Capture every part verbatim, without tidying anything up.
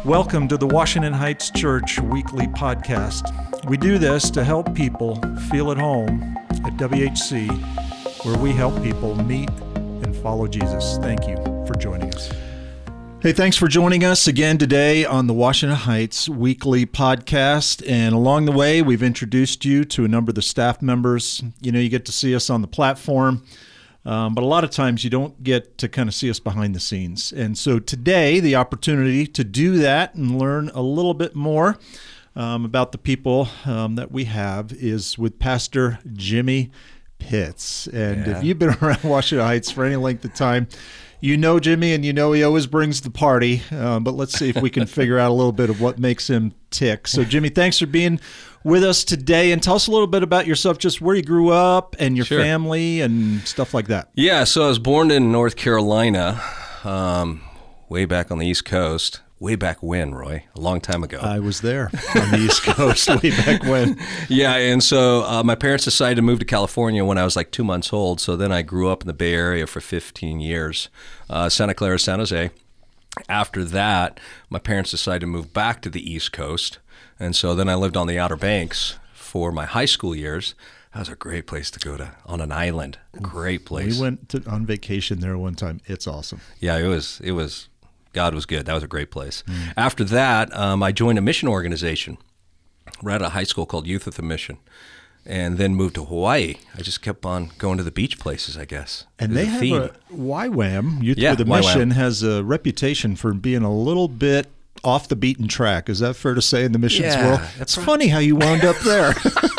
Welcome to the Washington Heights Church Weekly Podcast. We do this to help people feel at home at W H C, where we help people meet and follow Jesus. Thank you for joining us. Hey, thanks for joining us again today on the Washington Heights Weekly Podcast. And along the way, we've introduced you to a number of the staff members. You know, you get to see us on the platform. Um, but a lot of times you don't get to kind of see us behind the scenes. And so today, the opportunity to do that and learn a little bit more um, about the people um, that we have is with Pastor Jimmy Pitts. And Yeah. if you've been around Washington Heights for any length of time, you know Jimmy, and you know he always brings the party. Um, but let's see if we can figure out a little bit of what makes him tick. So Jimmy, thanks for being with us today, and tell us a little bit about yourself, just where you grew up and your Sure. family and stuff like that. Yeah, so I was born in North Carolina, um, way back on the East Coast. Way back when, Roy? A long time ago. I was there on the East Coast way back when. Yeah, and so uh, my parents decided to move to California when I was like two months old. So then I grew up in the Bay Area for fifteen years, uh, Santa Clara, San Jose. After that, my parents decided to move back to the East Coast. And so then I lived on the Outer Banks for my high school years. That was a great place to go to, on an island. Great place. We went to, on vacation there one time. It's awesome. Yeah, it was, it was, God was good. That was a great place. Mm. After that, um, I joined a mission organization right at a high school called Youth with a Mission, and then moved to Hawaii. I just kept on going to the beach places, I guess. And they have theme. a Y WAM, Youth Yeah, with a Y WAM. Mission, has a reputation for being a little bit off the beaten track. Is that fair to say in the missions Yeah, world? that's It's right. funny how you wound up there.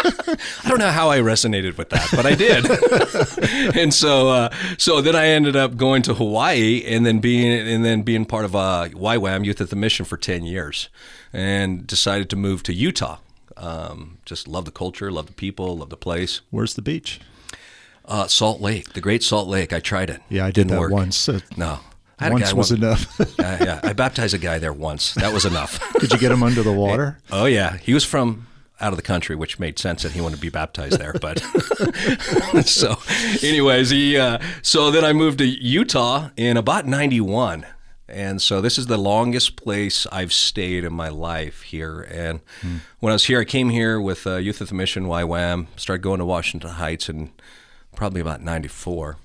I don't know how I resonated with that, but I did. and so, uh, so then I ended up going to Hawaii, and then being and then being part of uh, Y WAM, Youth at the Mission, for ten years, and decided to move to Utah. Um, just love the culture, love the people, love the place. Where's the beach? Uh, Salt Lake, the Great Salt Lake. I tried it. Yeah, I did Didn't that work. once. Uh, No, I had a once guy was one- enough. uh, yeah, I baptized a guy there once. That was enough. Could you get him under the water? Oh yeah, he was from out of the country, which made sense that he wanted to be baptized there. But so, anyways, he. Uh, so then I moved to Utah in about ninety-one, and so this is the longest place I've stayed in my life here. And hmm. when I was here, I came here with uh, Youth at the Mission, Y WAM. Started going to Washington Heights in probably about ninety-four.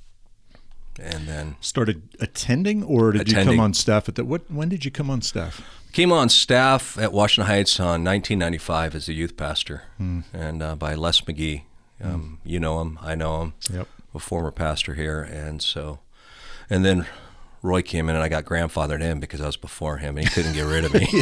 And then Started attending, or did Attending. you come on staff at the? What? When did you come on staff? Came on staff at Washington Heights on nineteen ninety-five as a youth pastor, Hmm. and uh, by Les McGee. Um, you know him, I know him. Yep. A former pastor here, and so, and then Roy came in, and I got grandfathered in because I was before him, and he couldn't get rid of me.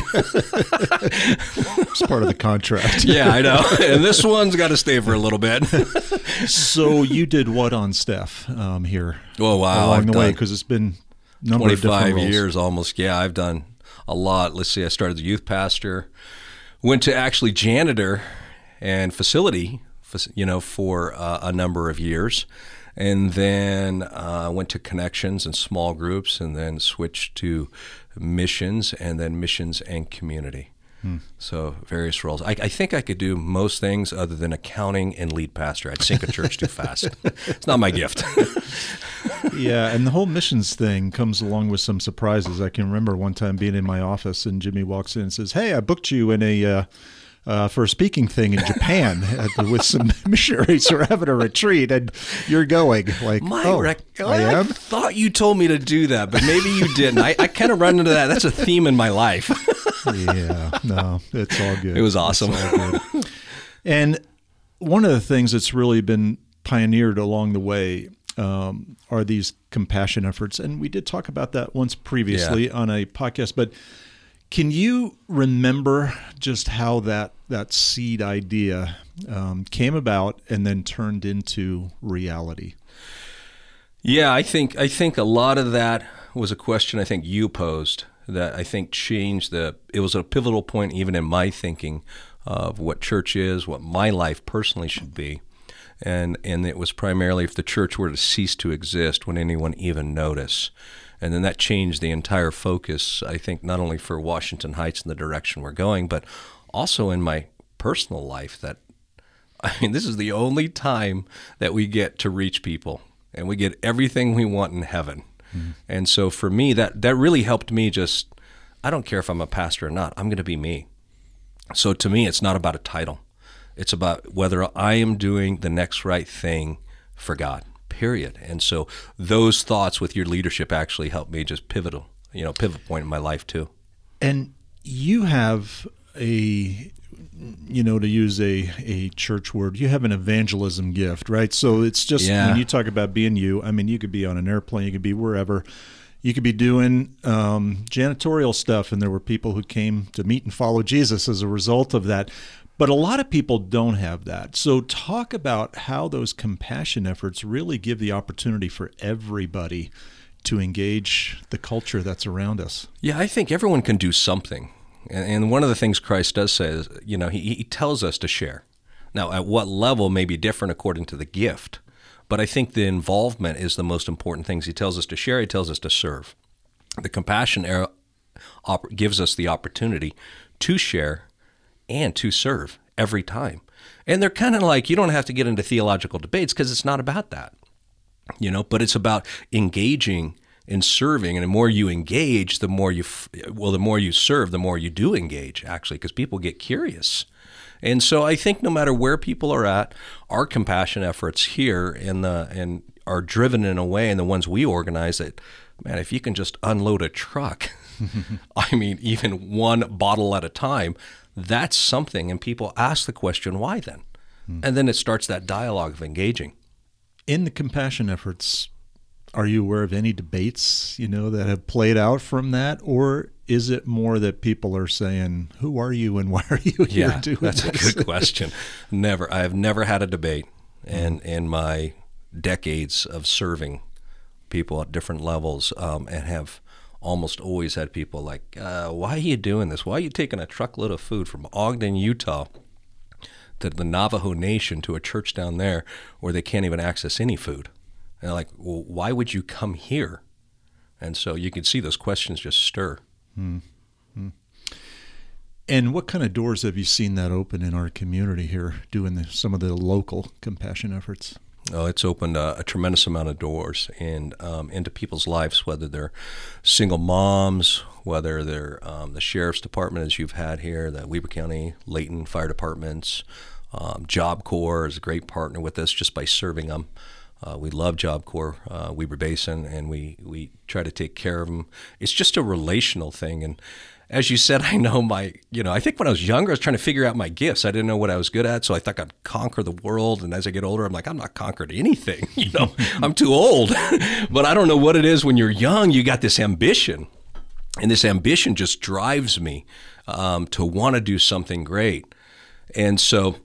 It's part of the contract. Yeah, I know. And this one's got to stay for a little bit. So you did what on staff um, here? Oh wow, along I've the way, done because it's been a number of different twenty-five roles. years almost. Yeah, I've done a lot. Let's see, I started as a youth pastor, went to actually janitor and facility, you know, for uh, a number of years, and then uh, went to connections and small groups, and then switched to missions, and then missions and community. Hmm. So various roles. I, I think I could do most things other than accounting and lead pastor. I'd sink a church too fast. It's not my gift. Yeah, and the whole missions thing comes along with some surprises. I can remember one time being in my office, and Jimmy walks in and says, "Hey, I booked you in a uh, uh, for a speaking thing in Japan at the, with some missionaries who are having a retreat, and you're going." Like, My oh, rec- I am? thought you told me to do that, but maybe you didn't. I, I kind of run into that. That's a theme in my life. Yeah, no, it's all good. It was awesome. It's all good. And one of the things that's really been pioneered along the way um, are these compassion efforts. And we did talk about that once previously Yeah. on a podcast, but can you remember just how that, that seed idea um, came about and then turned into reality? Yeah, I think I think a lot of that was a question I think you posed that I think changed the, it was a pivotal point even in my thinking of what church is, what my life personally should be. And and it was primarily if the church were to cease to exist, would anyone even notice? And then that changed the entire focus, I think, not only for Washington Heights and the direction we're going, but also in my personal life that, I mean, this is the only time that we get to reach people, and we get everything we want in heaven. Mm-hmm. And so for me, that, that really helped me just I don't care if I'm a pastor or not. I'm going to be me. So to me, it's not about a title. It's about whether I am doing the next right thing for God, period. And so those thoughts with your leadership actually helped me just pivotal, you know, pivot point in my life too. And you have a, you know, to use a, a church word, you have an evangelism gift, right? So it's just, Yeah. when you talk about being you, I mean, you could be on an airplane, you could be wherever. You could be doing um, janitorial stuff, and there were people who came to meet and follow Jesus as a result of that. But a lot of people don't have that. So talk about how those compassion efforts really give the opportunity for everybody to engage the culture that's around us. Yeah, I think everyone can do something. And, and one of the things Christ does say is, you know, he, he tells us to share. Now, at what level may be different according to the gift. But I think the involvement is the most important things. He tells us to share. He tells us to serve. The compassion era op- gives us the opportunity to share and to serve every time. And they're kind of like, you don't have to get into theological debates because it's not about that, you know, but it's about engaging in serving. And the more you engage, the more you, f- well, the more you serve, the more you do engage, actually, because people get curious. And so I think no matter where people are at, our compassion efforts here in the and are driven in a way, and the ones we organize, that, man, if you can just unload a truck, I mean, even one bottle at a time, that's something. And people ask the question, why then? Hmm. And then it starts that dialogue of engaging. In the compassion efforts, are you aware of any debates, you know, that have played out from that? Or is it more that people are saying, who are you and why are you here yeah, doing that's this? a good question. Never. I have never had a debate in, in my decades of serving people at different levels, um, and have almost always had people like, uh, why are you doing this? Why are you taking a truckload of food from Ogden, Utah to the Navajo Nation to a church down there where they can't even access any food? And they're like, well, why would you come here? And so you can see those questions just stir. Mm-hmm. And what kind of doors have you seen that open in our community here, doing the, some of the local compassion efforts? Oh, it's opened a, a tremendous amount of doors and um, into people's lives, whether they're single moms, whether they're um, the sheriff's department, as you've had here, the Weber County, Layton fire departments. Um, Job Corps is a great partner with us just by serving them. Uh, we love Job Corps, uh, Weber Basin, and we, we try to take care of them. It's just a relational thing. And as you said, I know my, you know, I think when I was younger, I was trying to figure out my gifts. I didn't know what I was good at, so I thought I'd conquer the world. And as I get older, I'm like, I'm not conquered anything. You know, I'm too old. But I don't know what it is when you're young. You got this ambition, and this ambition just drives me um, to want to do something great. And so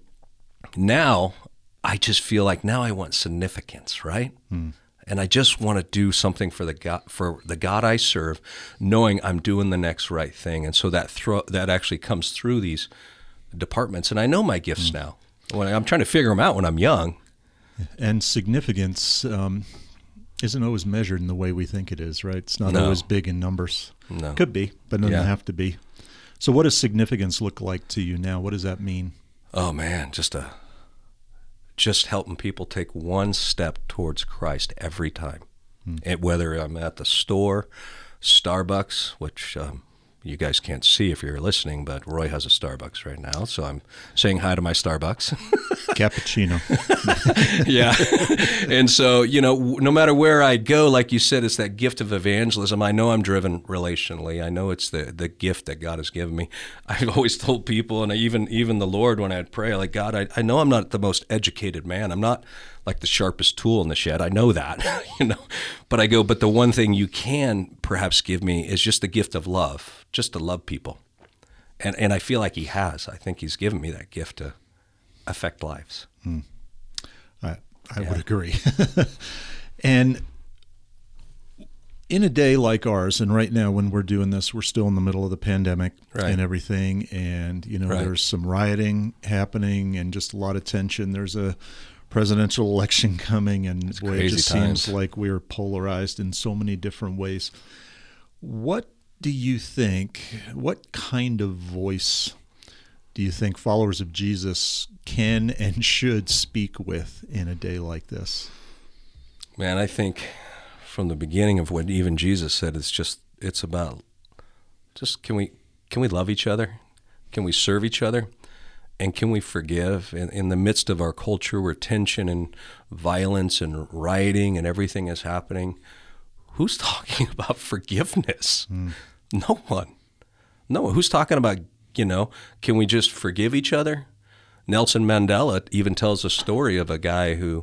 now I just feel like now I want significance, right? Hmm. And I just want to do something for the God, for the God I serve, knowing I'm doing the next right thing. And so that thro- that actually comes through these departments. And I know my gifts mm. now. When I'm trying to figure them out when I'm young. And significance um, isn't always measured in the way we think it is, right? It's not no. always big in numbers. No. Could be, but doesn't yeah. have to be. So what does significance look like to you now? What does that mean? Oh, man, just a... just helping people take one step towards Christ every time. Hmm. And whether I'm at the store, Starbucks, which um, you guys can't see if you're listening, but Roy has a Starbucks right now, so I'm saying hi to my Starbucks. Cappuccino. Yeah. And so, you know, no matter where I go, like you said, it's that gift of evangelism. I know I'm driven relationally. I know it's the, the gift that God has given me. I've always told people, and I even even the Lord, when I'd pray, like, God, I, I know I'm not the most educated man. I'm not like the sharpest tool in the shed. I know that, you know. But I go, but the one thing you can perhaps give me is just the gift of love, just to love people. And and I feel like he has. I think he's given me that gift to affect lives. Hmm. I, I yeah. would agree. And in a day like ours, and right now when we're doing this, we're still in the middle of the pandemic right. and everything. And, you know, right. there's some rioting happening and just a lot of tension. There's a presidential election coming, and boy, it just times. seems like we're polarized in so many different ways. What do you think, what kind of voice do you think followers of Jesus can and should speak with in a day like this? Man, I think from the beginning of what even Jesus said, it's just, it's about Just can we can we love each other? Can we serve each other? And can we forgive? In, in the midst of our culture where tension and violence and rioting and everything is happening, who's talking about forgiveness? Mm. No one. No, who's talking about, you know, can we just forgive each other? Nelson Mandela even tells a story of a guy who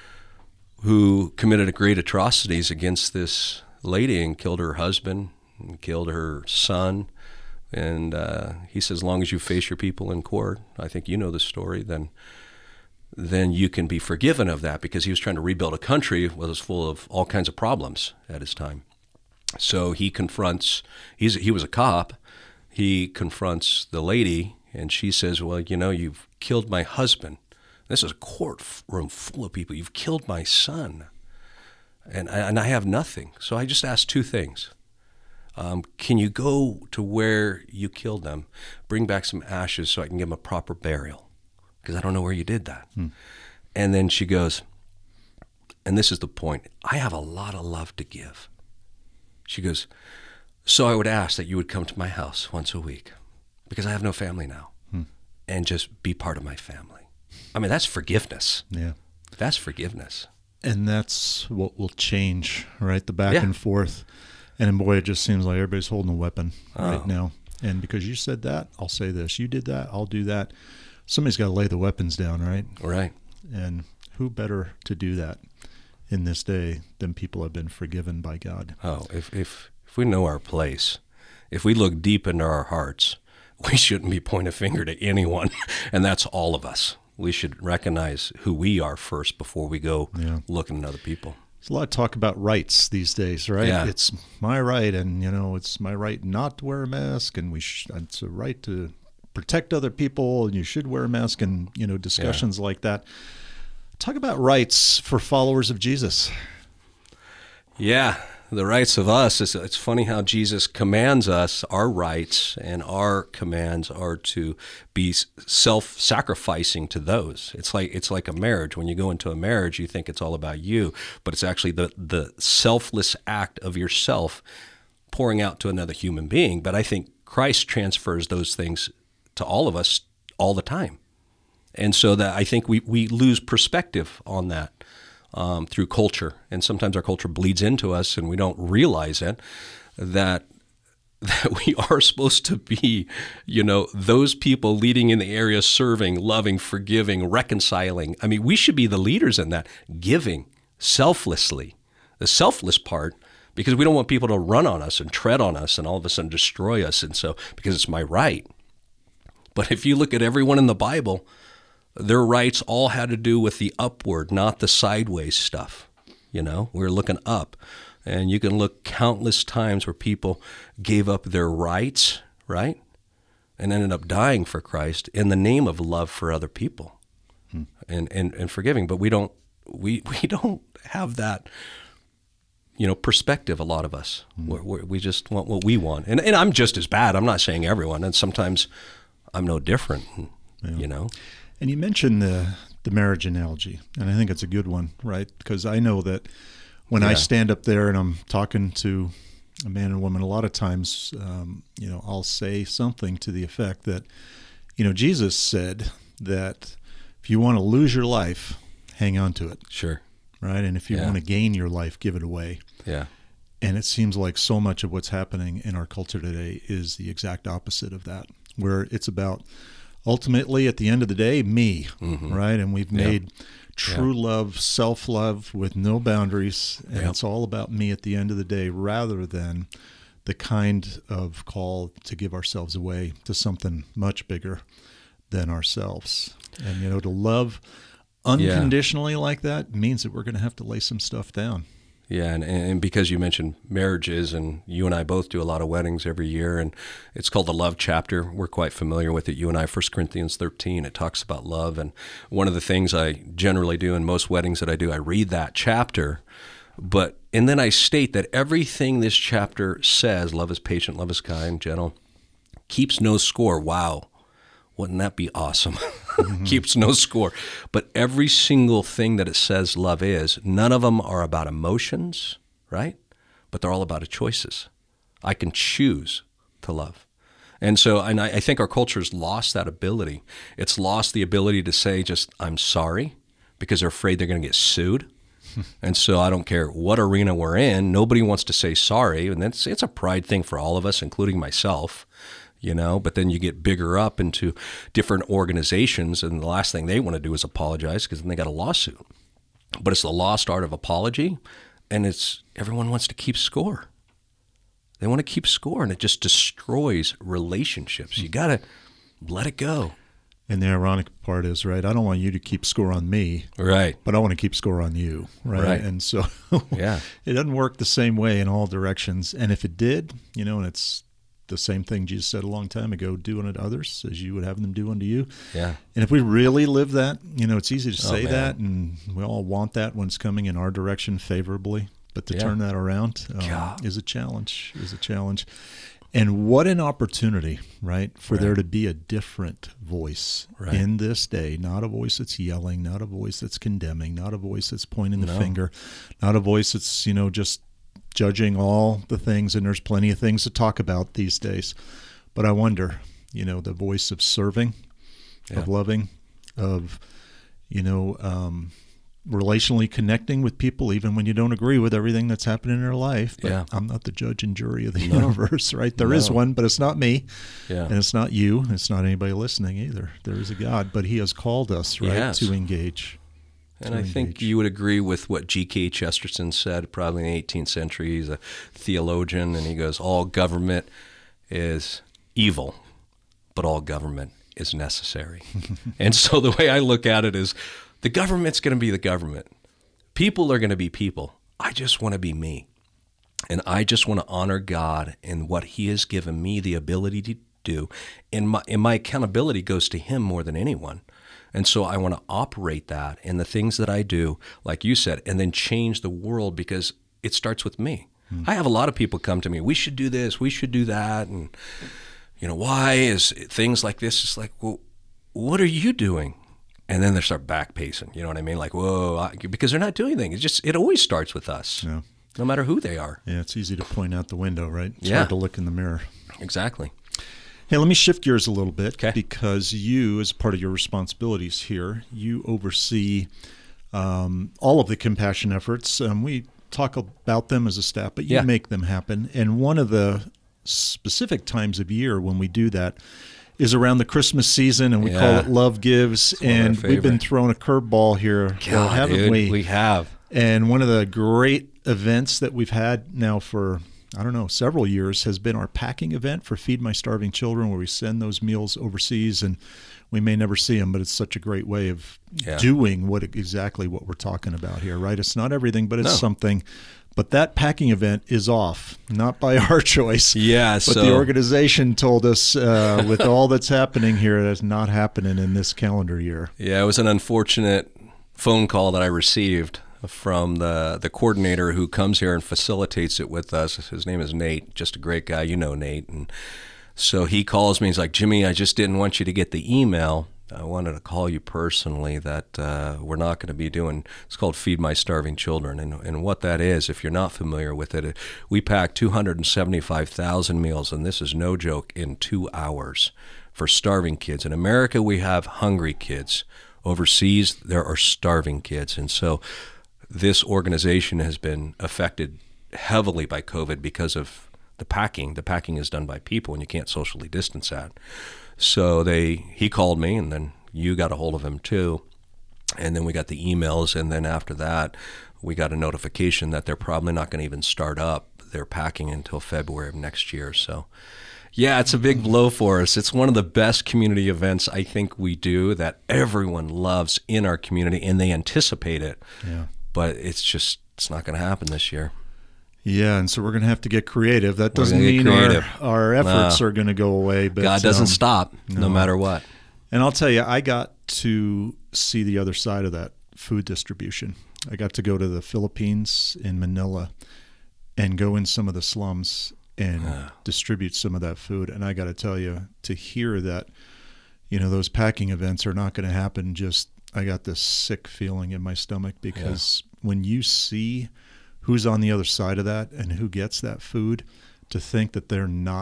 who committed great atrocities against this lady and killed her husband and killed her son. And uh, he says, as long as you face your people in court, I think you know the story, then then you can be forgiven of that, because he was trying to rebuild a country that was full of all kinds of problems at his time. So he confronts, he's, he was a cop, he confronts the lady, and she says, well, you know, you've killed my husband. This is a courtroom full of people. You've killed my son, and I, and I have nothing. So I just asked two things. Um, can you go to where you killed them, bring back some ashes so I can give them a proper burial? Because I don't know where you did that. Hmm. And then she goes, and this is the point, I have a lot of love to give. She goes, so I would ask that you would come to my house once a week, because I have no family now, hmm. and just be part of my family. I mean, that's forgiveness. Yeah. That's forgiveness. And that's what will change, right? The back Yeah. and forth. And boy, it just seems like everybody's holding a weapon Oh. right now. And because you said that, I'll say this. You did that, I'll do that. Somebody's got to lay the weapons down, right? Right. And who better to do that in this day than people who have been forgiven by God? Oh, if if if we know our place, if we look deep into our hearts, we shouldn't be pointing a finger to anyone, and that's all of us. We should recognize who we are first before we go Yeah. looking at other people. There's a lot of talk about rights these days, right? Yeah. It's my right, and you know, it's my right not to wear a mask, and we sh- it's a right to protect other people, and you should wear a mask, and you know, discussions yeah. like that. Talk about rights for followers of Jesus. Yeah, the rights of us. It's, it's funny how Jesus commands us, our rights and our commands are to be self-sacrificing to those. It's like it's like a marriage. When you go into a marriage, you think it's all about you, but it's actually the, the selfless act of yourself pouring out to another human being. But I think Christ transfers those things to all of us all the time. And so that I think we, we lose perspective on that. Um, through culture, and sometimes our culture bleeds into us, and we don't realize it, that that we are supposed to be, you know, those people leading in the area, serving, loving, forgiving, reconciling. I mean, we should be the leaders in that, giving selflessly, the selfless part, because we don't want people to run on us and tread on us and all of a sudden destroy us, and so because it's my right. But if you look at everyone in the Bible, their rights all had to do with the upward, not the sideways stuff. You know, we're looking up. And you can look countless times where people gave up their rights, right? And ended up dying for Christ in the name of love for other people hmm. and, and, and forgiving. But we don't we we don't have that, you know, perspective, a lot of us. Hmm. We're, we're, we just want what we want. And, and I'm just as bad. I'm not saying everyone. And sometimes I'm no different, yeah. you know. And you mentioned the the marriage analogy, and I think it's a good one, right? Because I know that when yeah. I stand up there and I'm talking to a man and woman, a lot of times, um, you know, I'll say something to the effect that, you know, Jesus said that if you want to lose your life, hang on to it. Sure. Right? And if you yeah. want to gain your life, give it away. Yeah. And it seems like so much of what's happening in our culture today is the exact opposite of that, where it's about ultimately, at the end of the day, me, mm-hmm. right? And we've made yeah. true yeah. love, self-love with no boundaries, and yeah. it's all about me at the end of the day, rather than the kind of call to give ourselves away to something much bigger than ourselves. And, you know, to love unconditionally yeah. like that means that we're going to have to lay some stuff down. Yeah, and, and because you mentioned marriages, and you and I both do a lot of weddings every year, and it's called the Love Chapter. We're quite familiar with it. You and I, First Corinthians thirteen, it talks about love. And one of the things I generally do in most weddings that I do, I read that chapter, but and then I state that everything this chapter says, love is patient, love is kind, gentle, keeps no score. Wow. Wouldn't that be awesome? Mm-hmm. Keeps no score. But every single thing that it says love is, none of them are about emotions, right? But they're all about choices. I can choose to love. And so, and I, I think our culture's lost that ability. It's lost the ability to say just, I'm sorry, because they're afraid they're going to get sued. And so I don't care what arena we're in, nobody wants to say sorry. And that's, it's a pride thing for all of us, including myself, you know, but then you get bigger up into different organizations, and the last thing they want to do is apologize, because then they got a lawsuit. But it's the lost art of apology, and it's everyone wants to keep score. They want to keep score, and it just destroys relationships. You got to let it go. And the ironic part is, right, I don't want you to keep score on me. Right. But I want to keep score on you. Right. Right. And so yeah. it doesn't work the same way in all directions. And if it did, you know, and it's the same thing Jesus said a long time ago, do unto others as you would have them do unto you. Yeah. And if we really live that, you know, it's easy to say oh, that, and we all want that when it's coming in our direction favorably. But to yeah. turn that around um, is a challenge, is a challenge. And what an opportunity, right, for right. there to be a different voice right. in this day, not a voice that's yelling, not a voice that's condemning, not a voice that's pointing the no. finger, not a voice that's, you know, just judging all the things, and there's plenty of things to talk about these days. But I wonder, you know, the voice of serving, yeah. of loving, of, you know, um, relationally connecting with people, even when you don't agree with everything that's happening in their life. But yeah. I'm not the judge and jury of the no. universe, right? There no. is one, but it's not me. Yeah. And it's not you. It's not anybody listening either. There is a God, but he has called us, right, yes. to engage. And I engage. think you would agree with what G K Chesterton said probably in the eighteenth century. He's a theologian, and he goes, all government is evil, but all government is necessary. And so the way I look at it is, the government's going to be the government. People are going to be people. I just want to be me. And I just want to honor God and what he has given me the ability to do. And my, and my accountability goes to him more than anyone. And so I want to operate that in the things that I do, like you said, and then change the world, because it starts with me. Hmm. I have a lot of people come to me, we should do this, we should do that. And, you know, why is things like this? It's like, well, what are you doing? And then they start back pacing, you know what I mean? Like, whoa, I, because they're not doing anything. It's just, it always starts with us, yeah. no matter who they are. Yeah, it's easy to point out the window, right? It's yeah. hard to look in the mirror. Exactly. Hey, let me shift gears a little bit, okay. because you, as part of your responsibilities here, you oversee um, all of the compassion efforts. Um, we talk about them as a staff, but you yeah. make them happen. And one of the specific times of year when we do that is around the Christmas season, and we yeah. call it Love Gives. And we've been thrown a curveball here, God, well, haven't dude, we? We have. And one of the great events that we've had now for, I don't know, several years has been our packing event for Feed My Starving Children, where we send those meals overseas, and we may never see them, but it's such a great way of yeah. doing what exactly what we're talking about here, right? It's not everything, but it's no. something. But that packing event is off, not by our choice. Yeah, but so the organization told us uh, with all that's happening here, that's not happening in this calendar year. Yeah, it was an unfortunate phone call that I received from the the coordinator who comes here and facilitates it with us. His name is Nate, just a great guy. You know Nate. And so he calls me. He's like, Jimmy, I just didn't want you to get the email. I wanted to call you personally that uh, we're not going to be doing, it's called Feed My Starving Children. And, and what that is, if you're not familiar with it, we pack two hundred seventy-five thousand meals, and this is no joke, in two hours for starving kids. In America, we have hungry kids. Overseas, there are starving kids. And so this organization has been affected heavily by COVID because of the packing. The packing is done by people, and you can't socially distance that. So they he called me, and then you got a hold of him too. And then we got the emails, and then after that, we got a notification that they're probably not going to even start up their packing until February of next year. So, yeah, it's a big blow for us. It's one of the best community events I think we do that everyone loves in our community, and they anticipate it. Yeah. But it's just, it's not going to happen this year. Yeah, and so we're going to have to get creative. That doesn't mean our, our efforts no. are going to go away. But God doesn't um, stop, no. no matter what. And I'll tell you, I got to see the other side of that food distribution. I got to go to the Philippines in Manila and go in some of the slums and uh. distribute some of that food. And I got to tell you, to hear that, you know, those packing events are not going to happen, just, I got this sick feeling in my stomach, because yeah. when you see who's on the other side of that and who gets that food, to think that they're not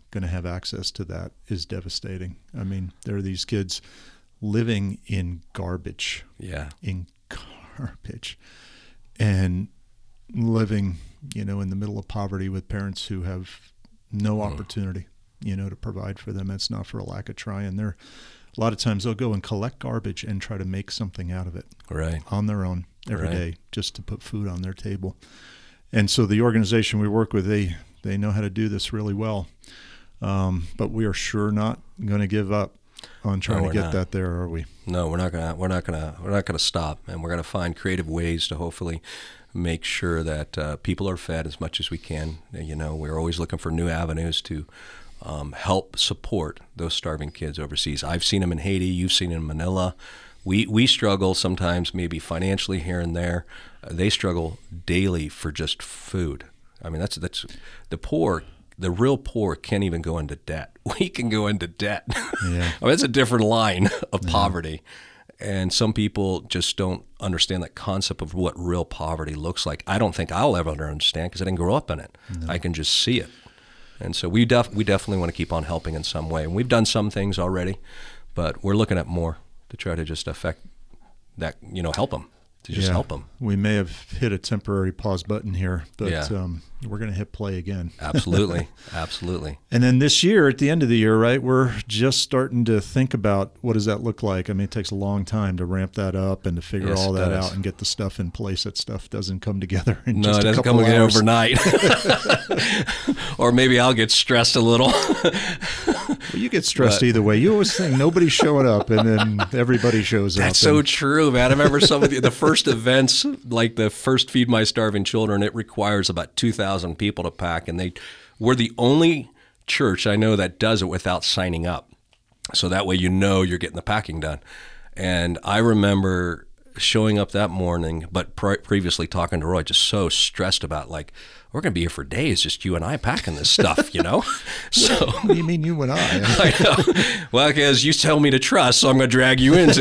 going to have access to that is devastating. I mean, there are these kids living in garbage. Yeah. In garbage. And living, you know, in the middle of poverty with parents who have no mm. opportunity, you know, to provide for them. It's not for a lack of trying. They're, a lot of times they'll go and collect garbage and try to make something out of it. Right. On their own every right. day, just to put food on their table. And so the organization we work with, they, they know how to do this really well. Um, but we are sure not going to give up on trying no, to get not. that there, are we? No, we're not gonna. We're not gonna. We're not gonna stop, and we're gonna find creative ways to hopefully make sure that uh, people are fed as much as we can. You know, we're always looking for new avenues to um, help support those starving kids overseas. I've seen them in Haiti. You've seen them in Manila. We we struggle sometimes, maybe financially here and there. Uh, they struggle daily for just food. I mean, that's that's the poor. The real poor can't even go into debt. We can go into debt. Yeah. I mean, it's a different line of yeah. poverty. And some people just don't understand that concept of what real poverty looks like. I don't think I'll ever understand because I didn't grow up in it. No. I can just see it. And so we def- we definitely want to keep on helping in some way. And we've done some things already, but we're looking at more to try to just affect that, you know, help them. To just yeah. help them. We may have hit a temporary pause button here, but yeah. um, we're going to hit play again. Absolutely. Absolutely. And then this year, at the end of the year, right, we're just starting to think about what does that look like. I mean, it takes a long time to ramp that up and to figure yes, all that does. out and get the stuff in place. That stuff doesn't come together in no, just it a doesn't couple come hours. overnight. Or maybe I'll get stressed a little. Well, you get stressed but, either way. You always think nobody's showing up, and then everybody shows that's up. That's so and, true, man. I remember some of the, the first events, like the first Feed My Starving Children, it requires about two thousand people to pack, and they we're the only church I know that does it without signing up. So that way you know you're getting the packing done. And I remember showing up that morning, but pre- previously talking to Roy, just so stressed about, like, we're going to be here for days, just you and I packing this stuff, you know? So what do you mean you and I? I know. Well, because you tell me to trust, so I'm going to drag you into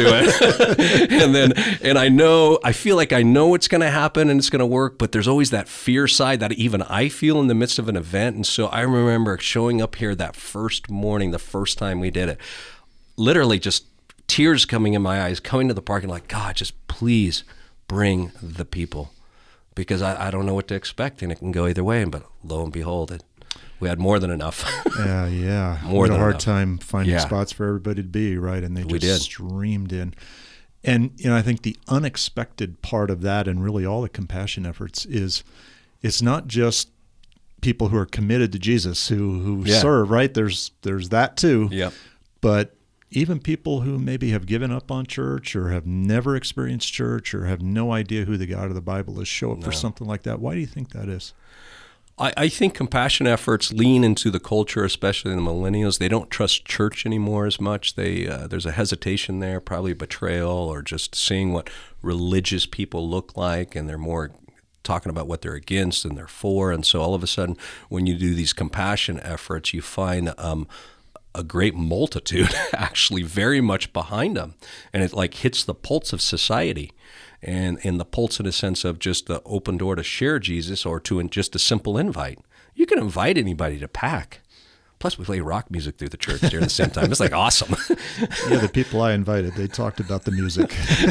it. and then, and I know, I feel like I know what's going to happen and it's going to work, but there's always that fear side that even I feel in the midst of an event. And so I remember showing up here that first morning, the first time we did it, literally just tears coming in my eyes, coming to the parking lot, God, just please bring the people. Because I, I don't know what to expect, and it can go either way. But lo and behold, it, we had more than enough. Yeah, yeah. More we had than a hard enough. time finding yeah. spots for everybody to be, right? And they just we did. streamed in. And, you know, I think the unexpected part of that, and really all the compassion efforts, is it's not just people who are committed to Jesus who, who yeah. serve, right? There's there's that too. Yep. But even people who maybe have given up on church or have never experienced church or have no idea who the God of the Bible is show up no. for something like that. Why do you think that is? I, I think compassion efforts lean into the culture, especially the millennials. They don't trust church anymore as much. They uh, there's a hesitation there, probably betrayal or just seeing what religious people look like, and they're more talking about what they're against and they're for. And so all of a sudden, when you do these compassion efforts, you find um, a great multitude actually very much behind them, and it like hits the pulse of society, and in the pulse in a sense of just the open door to share Jesus or to just a simple invite. You can invite anybody to pack. Plus, we play rock music through the church during the same time. It's like awesome. Yeah, the people I invited, they talked about the music.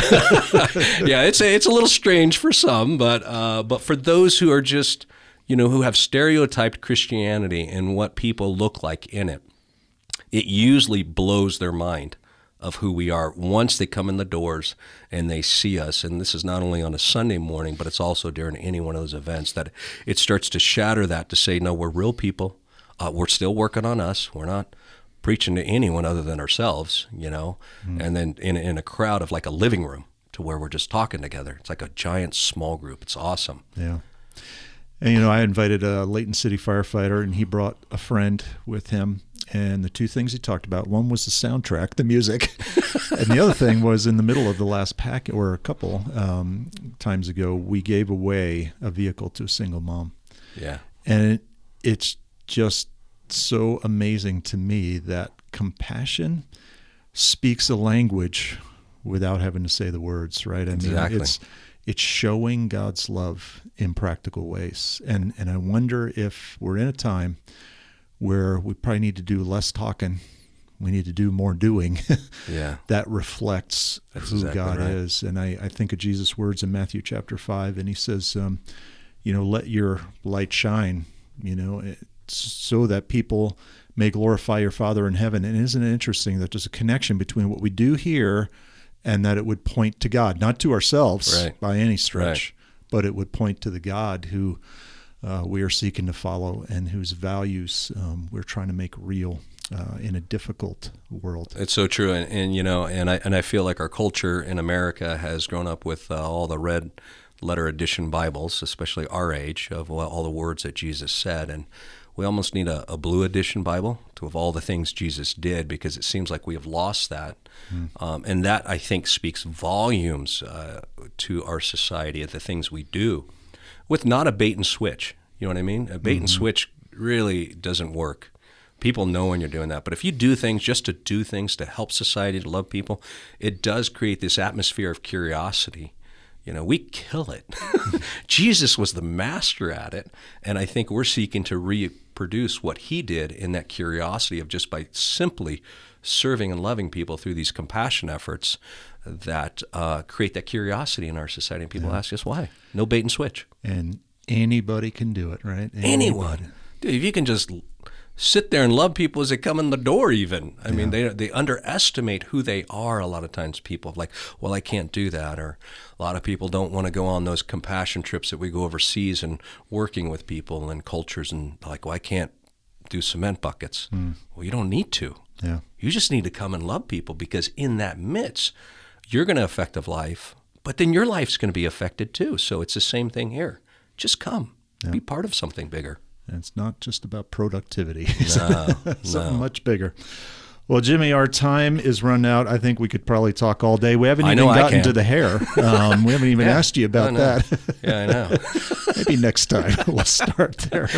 Yeah, it's a, it's a little strange for some, but uh, but for those who are just, you know, who have stereotyped Christianity and what people look like in it, it usually blows their mind of who we are once they come in the doors and they see us. And this is not only on a Sunday morning, but it's also during any one of those events that it starts to shatter that to say, no, we're real people. Uh, we're still working on us. We're not preaching to anyone other than ourselves, you know, mm. and then in, in a crowd of like a living room to where we're just talking together. It's like a giant small group. It's awesome. Yeah. And, you know, I invited a Layton City firefighter, and he brought a friend with him. And the two things he talked about, one was the soundtrack, the music. And the other thing was in the middle of the last pack, or a couple um, times ago, we gave away a vehicle to a single mom. Yeah. And it, it's just so amazing to me that compassion speaks a language without having to say the words, right? I exactly. mean, it's it's showing God's love in practical ways. And and I wonder if we're in a time where we probably need to do less talking. We need to do more doing. Yeah. That reflects That's who exactly God right. is. And I, I think of Jesus' words in Matthew chapter five, and he says, um, you know, let your light shine, you know, so that people may glorify your Father in heaven. And isn't it interesting that there's a connection between what we do here and that it would point to God, not to ourselves Right. by any stretch, Right. but it would point to the God who uh, we are seeking to follow and whose values um, we're trying to make real uh, in a difficult world. It's so true, and, and you know, and I and I feel like our culture in America has grown up with uh, all the red letter edition Bibles, especially our age, of all the words that Jesus said, and we almost need a, a blue edition Bible to of all the things Jesus did, because it seems like we have lost that. Mm. Um, and that, I think, speaks volumes uh, to our society of the things we do, with not a bait and switch. You know what I mean? A bait mm-hmm. and switch really doesn't work. People know when you're doing that. But if you do things just to do things to help society, to love people, it does create this atmosphere of curiosity. You know, we kill it. Jesus was the master at it, and I think we're seeking to reproduce what he did in that curiosity of just by simply serving and loving people through these compassion efforts that uh, create that curiosity in our society. And people yeah. ask us why. No bait and switch. And anybody can do it, right? Anybody. Anyone. Dude, if you can just sit there and love people as they come in the door even. I yeah. mean, they they underestimate who they are a lot of times, people. Like, well, I can't do that. Or a lot of people don't want to go on those compassion trips that we go overseas and working with people and cultures and like, well, I can't do cement buckets. Mm. Well, you don't need to. Yeah. You just need to come and love people, because in that midst, you're going to affect a life, but then your life's going to be affected too. So it's the same thing here. Just come. Yeah. Be part of something bigger. And it's not just about productivity. No, Something no. much bigger. Well, Jimmy, our time is run out. I think we could probably talk all day. We haven't I even know gotten I to the hair. Um, we haven't even yeah, asked you about I that. Yeah, I know. Maybe next time we'll start there.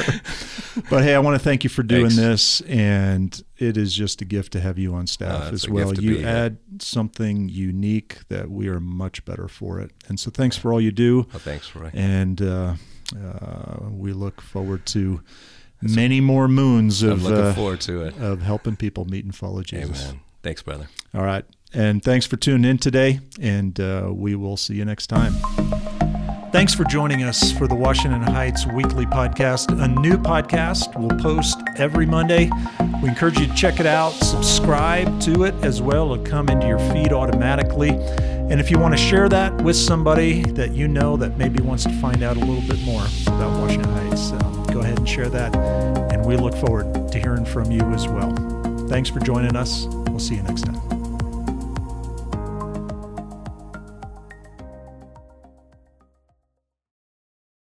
But hey, I want to thank you for doing Thanks. this, and it is just a gift to have you on staff uh, as well. You be, add yeah. something unique that we are much better for it. And so thanks for all you do. Well, thanks, Roy. And uh, uh, we look forward to many more moons of, I'm looking uh, forward to it. of helping people meet and follow Jesus. Amen. Thanks, brother. All right. And thanks for tuning in today, and uh, we will see you next time. Thanks for joining us for the Washington Heights Weekly Podcast, a new podcast we'll post every Monday. We encourage you to check it out, subscribe to it as well. It'll come into your feed automatically. And if you want to share that with somebody that you know that maybe wants to find out a little bit more about Washington Heights, um, go ahead and share that. And we look forward to hearing from you as well. Thanks for joining us. We'll see you next time.